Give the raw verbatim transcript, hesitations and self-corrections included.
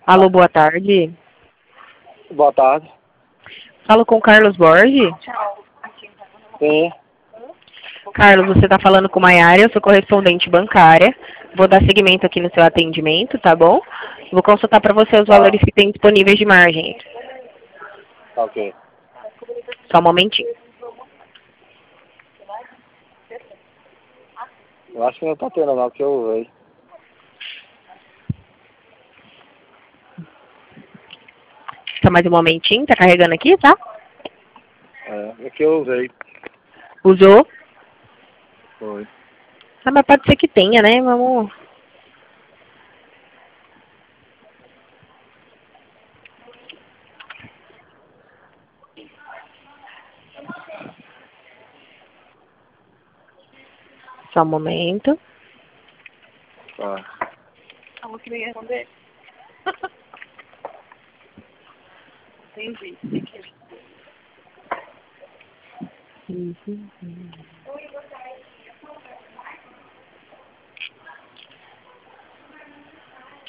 Alô, boa tarde. Boa tarde. Falo com Carlos Borges. Sim. Carlos, você está falando com Maiara, eu sou correspondente bancária. Vou dar seguimento aqui no seu atendimento, tá bom? Vou consultar para você os Tá. valores que tem disponíveis de margem. Tá ok. Só um momentinho. Eu acho que não tá tendo não, porque eu usei. Só mais um momentinho, tá carregando aqui, tá? É, é que eu usei. Usou? Foi. Ah, mas pode ser que tenha, né? Vamos... Só um momento. Tá. Falou que não ia responder. Entendi. Uhum.